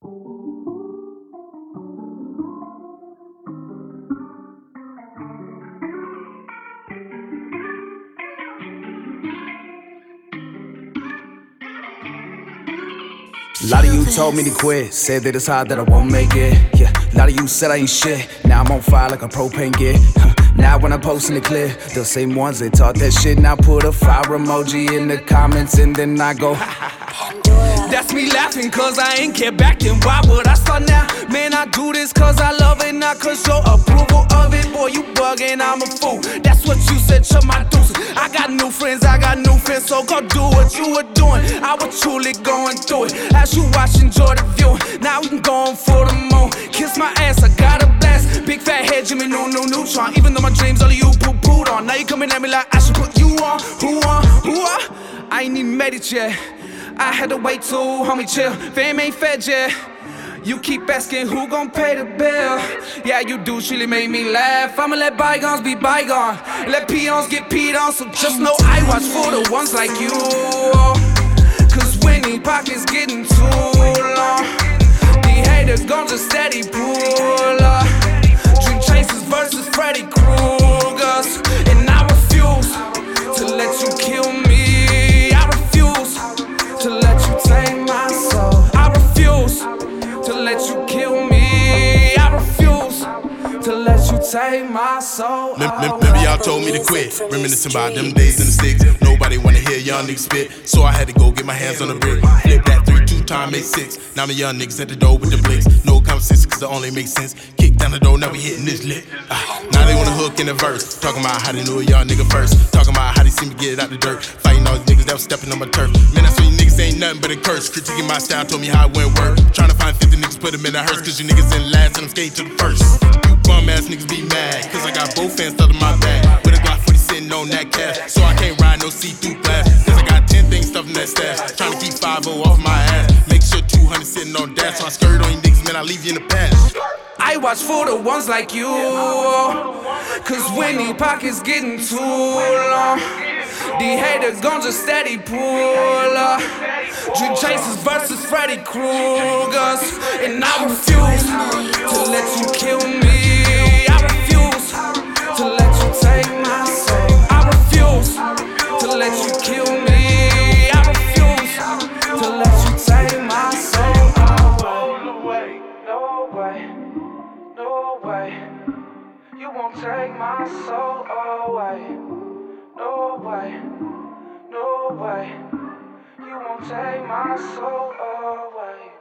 A lot of you told me to quit, said that it's hard that I won't make it. Yeah, a lot of you said I ain't shit. Now I'm on fire like a propane gear. Now when I'm posting it clear, the same ones that taught that shit now put a fire emoji in the comments and then I go That's me laughing cause I ain't get back, then why would I start now? Man, I do this cause I love it, not cause your approval of it. Boy, you bugging, I'm a fool. That's what you said to my deuces. I got new friends, so go do what you were doing. I was truly going through it. As you watch, enjoy the view. Now we can go on for the moon. Kiss my ass, I got a blast. Big fat head, Jimmy, no neutron. Even though my dreams, all of you poo-pooed on. Now you coming at me like I should put you on. Who on? I ain't even made it yet. I had to wait till, homie, chill. Fame ain't fed yet. You keep asking who gon' pay the bill. Yeah, you do, she really made me laugh. I'ma let bygones be bygone. Let peons get peed on. So just know I watch for the ones like you. Cause when these pockets getting too long, the haters gon' just steady pull up. Dream Chasers versus Freddy Kruegers. And I refuse to let you kill me. I refuse to let you take my soul. I refuse to let you kill me. I refuse to let you take my soul. Maybe y'all told me to quit, reminiscing about them days in the sticks. Nobody wanna hear young niggas spit, so I had to go get my hands on the brick. Flip that 3-2 time, make 6. Now the young niggas at the door with the blicks. No conversation cause it only makes sense. Kick down the door, now we hitting this lit. Now they wanna hook in the verse, talking about how they knew a young nigga first. Talking about how they see me get it out the dirt. Fighting all these niggas that was stepping on my turf. Man, I swear you niggas ain't nothing but a curse. Critiquing my style, told me how it went work. Trying to find 50 niggas, put them in a hearse. Cause you niggas in last and I'm skating to the first. You bum ass niggas be mad, cause I got both fans stuck in my bag. With a Glock 40 sitting on that cash, so I can't ride no see-through glass. Cause I got 10 things stuffed in that stash. Trying to keep 5-0 off my ass. Make sure 200 sitting on dash. So I skirt on you niggas, man, I leave you in the past. I watch for the ones like you. Cause when these pockets getting too long, the haters gon' just steady pull up. Dream Chasers versus Freddy Kruegers. And I refuse to let you kill me. I refuse to let you take my soul. I refuse to let you kill me. I refuse to let you take my soul. No way, no way, no way. You won't take my soul away. No way, no way. You won't take my soul away.